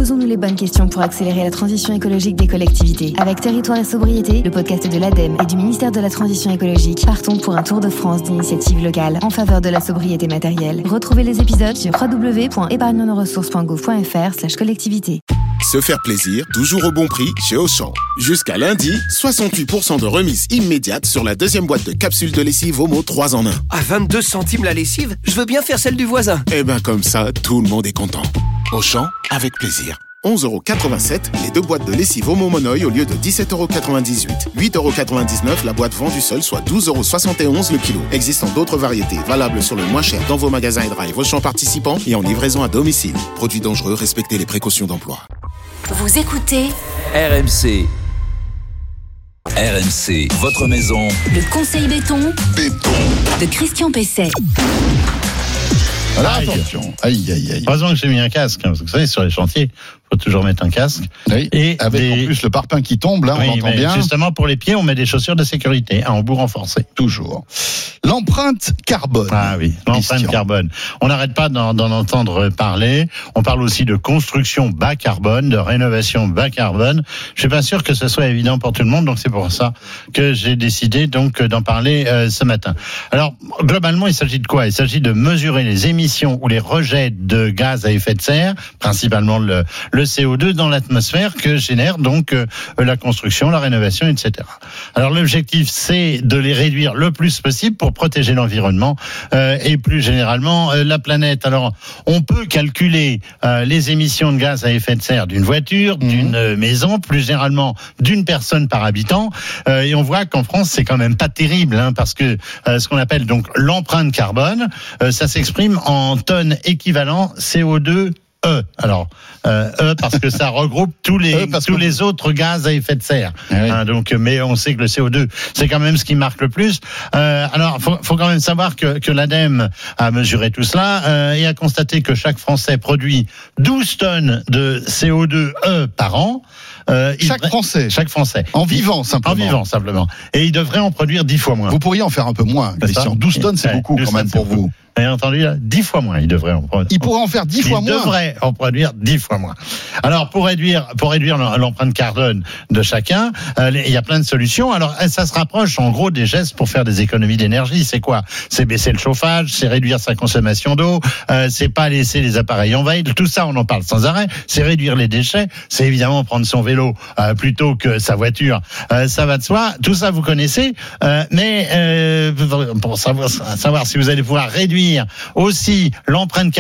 Posons-nous les bonnes questions pour accélérer la transition écologique des collectivités. Avec Territoire et Sobriété, le podcast de l'ADEME et du ministère de la Transition écologique, partons pour un tour de France d'initiatives locales en faveur de la sobriété matérielle. Retrouvez les épisodes sur www.épargnenoressources.gouv.fr/collectivité. Se faire plaisir, toujours au bon prix chez Auchan. Jusqu'à lundi, 68% de remise immédiate sur la deuxième boîte de capsules de lessive Omo 3 en 1. À 22 centimes la lessive, je veux bien faire celle du voisin. Et ben comme ça, tout le monde est content. Auchan, avec plaisir. 11,87€ les 2 boîtes de lessive Omo Monoï au lieu de 17,98€. 8,99€ la boîte vendue seule, soit 12,71€ le kilo. Existant d'autres variétés, valables sur le moins cher dans vos magasins et drive Auchan participants et en livraison à domicile. Produits dangereux, respectez les précautions d'emploi. Vous écoutez RMC. RMC, votre maison. Le conseil béton de Christian Pesset. Alors attention, aïe. Heureusement que j'ai mis un casque, parce que vous savez, sur les chantiers, il faut toujours mettre un casque. Oui, et avec en plus le parpaing qui tombe, là, on entend bien. Justement, pour les pieds, on met des chaussures de sécurité, un embout renforcé. Toujours. L'empreinte carbone. Ah oui, l'empreinte carbone. On n'arrête pas d'en entendre parler. On parle aussi de construction bas carbone, de rénovation bas carbone. Je suis pas sûr que ce soit évident pour tout le monde, donc c'est pour ça que j'ai décidé donc d'en parler ce matin. Alors, globalement, il s'agit de quoi ? Il s'agit de mesurer les émissions ou les rejets de gaz à effet de serre, principalement le CO2 dans l'atmosphère que génère donc la construction, la rénovation, etc. Alors l'objectif, c'est de les réduire le plus possible pour protéger l'environnement et plus généralement la planète. Alors on peut calculer les émissions de gaz à effet de serre d'une voiture, d'une maison, plus généralement d'une personne par habitant, et on voit qu'en France c'est quand même pas terrible, parce que ce qu'on appelle donc l'empreinte carbone, ça s'exprime en tonnes équivalent CO2 alors parce que ça regroupe tous les autres gaz à effet de serre. Oui. Donc, mais on sait que le CO2 c'est quand même ce qui marque le plus. Alors, faut quand même savoir que l'ADEME a mesuré tout cela et a constaté que chaque Français produit 12 tonnes de CO2 par an. Chaque Français. En vivant simplement. Et il devrait en produire 10 fois moins. Vous pourriez en faire un peu moins, Christian. 12 tonnes, c'est beaucoup quand même pour vous. Vous avez entendu là, 10 fois moins, il devrait en produire. Il pourrait en faire 10 fois moins. Il devrait en produire 10 fois moins. Alors, pour réduire l'empreinte carbone de chacun, il y a plein de solutions. Alors, ça se rapproche en gros des gestes pour faire des économies d'énergie. C'est quoi ? C'est baisser le chauffage, c'est réduire sa consommation d'eau, c'est pas laisser les appareils en veille. Tout ça, on en parle sans arrêt. C'est réduire les déchets. C'est évidemment prendre son vélo plutôt que sa voiture. Ça va de soi. Tout ça, vous connaissez. Mais pour savoir si vous allez pouvoir réduire aussi l'empreinte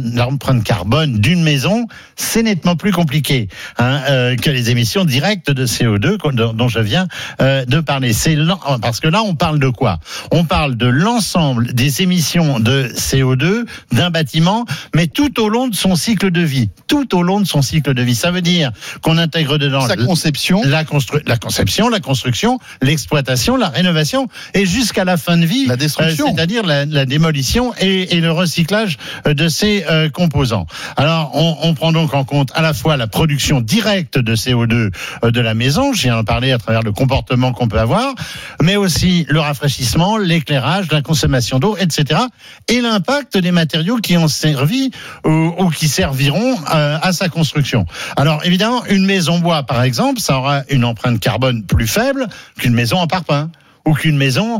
carbone d'une maison, c'est nettement plus compliqué que les émissions directes de CO2 dont je viens de parler. Parce que là, on parle de quoi ? On parle de l'ensemble des émissions de CO2 d'un bâtiment, mais tout au long de son cycle de vie. Ça veut dire qu'on intègre dedans la conception, la construction, l'exploitation, la rénovation, et jusqu'à la fin de vie, la destruction, c'est-à-dire la démolition et le recyclage de ces composants. Alors, on prend donc en compte à la fois la production directe de CO2 de la maison, je viens d'en parler à travers le comportement qu'on peut avoir, mais aussi le rafraîchissement, l'éclairage, la consommation d'eau, etc. et l'impact des matériaux qui ont servi ou qui serviront à sa construction. Alors, évidemment, une maison bois, par exemple, ça aura une empreinte carbone plus faible qu'une maison en parpaing, ou qu'une maison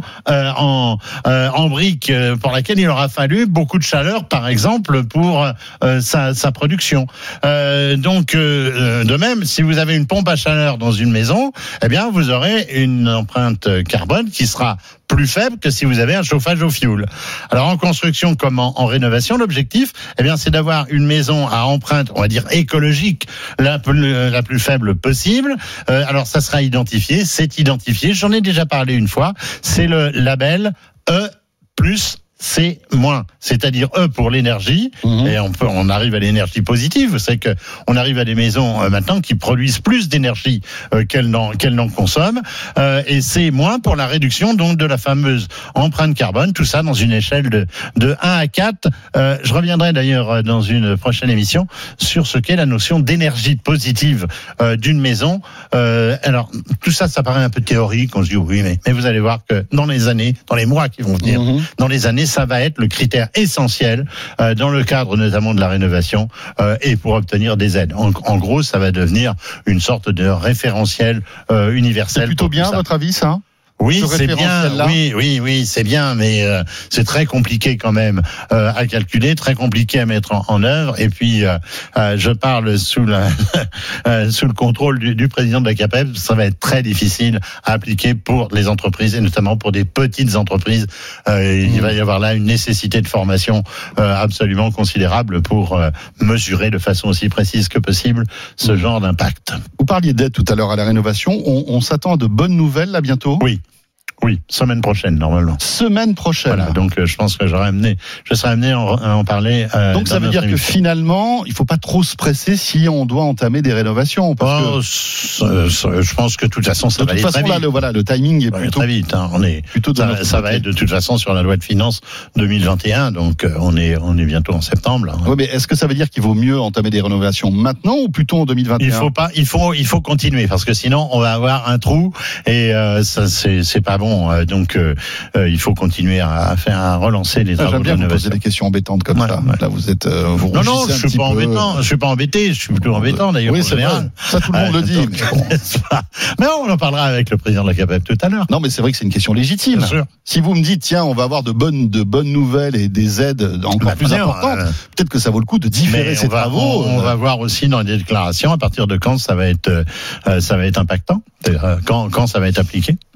en briques pour laquelle il aura fallu beaucoup de chaleur, par exemple, pour sa production. Donc, de même, si vous avez une pompe à chaleur dans une maison, eh bien, vous aurez une empreinte carbone qui sera plus faible que si vous avez un chauffage au fioul. Alors, en construction comme en rénovation, l'objectif, eh bien, c'est d'avoir une maison à empreinte, on va dire, écologique, la plus faible possible. Alors, ça sera identifié, c'est identifié. J'en ai déjà parlé une fois. C'est le label E+, C-, c'est-à-dire E pour l'énergie, et on arrive à l'énergie positive. Vous savez que on arrive à des maisons maintenant qui produisent plus d'énergie qu'elles n'en consomment, et C- pour la réduction donc de la fameuse empreinte carbone. Tout ça dans une échelle de 1 à 4. Je reviendrai d'ailleurs dans une prochaine émission sur ce qu'est la notion d'énergie positive d'une maison. Alors tout ça paraît un peu théorique. On se dit oui, mais vous allez voir que dans les mois qui vont venir, dans les années, ça va être le critère essentiel dans le cadre notamment de la rénovation et pour obtenir des aides. En gros, ça va devenir une sorte de référentiel universel. C'est plutôt bien, à votre avis, ça ? Oui, c'est bien. Oui, c'est bien, mais c'est très compliqué quand même à calculer, très compliqué à mettre en œuvre. Et puis, je parle sous le contrôle du président de la CAPEB. Ça va être très difficile à appliquer pour les entreprises et notamment pour des petites entreprises. Il va y avoir là une nécessité de formation absolument considérable pour mesurer de façon aussi précise que possible ce genre d'impact. Vous parliez d'aide tout à l'heure à la rénovation. On s'attend à de bonnes nouvelles là bientôt ? Oui, semaine prochaine, normalement. Semaine prochaine. Voilà, donc je pense que je serai amené à en parler. Donc ça veut dire que finalement, il ne faut pas trop se presser si on doit entamer des rénovations. Je pense que de toute façon, ça va aller très vite. Là, le timing est plutôt très vite. Ça va être de toute façon sur la loi de finances 2021, donc on est bientôt en septembre. Là. Oui, mais est-ce que ça veut dire qu'il vaut mieux entamer des rénovations maintenant ou plutôt en 2021 ? Il faut continuer parce que sinon on va avoir un trou et ça c'est pas bon. Donc il faut continuer à relancer les travaux de rénovation. J'aime bien vous poser des questions embêtantes comme ça. Là vous êtes non, je suis pas embêtant. Je suis pas embêté. Je suis plutôt embêtant d'ailleurs. Oui, c'est vrai. Ça tout le monde le dit. Mais on en parlera avec le président de la CAPEB tout à l'heure. Non, mais c'est vrai que c'est une question légitime. Bien sûr. Si vous me dites tiens, on va avoir de bonnes nouvelles et des aides encore plus importantes, peut-être que ça vaut le coup de différer ces travaux. On va voir aussi dans les déclarations à partir de quand ça va être impactant, quand ça va être appliqué.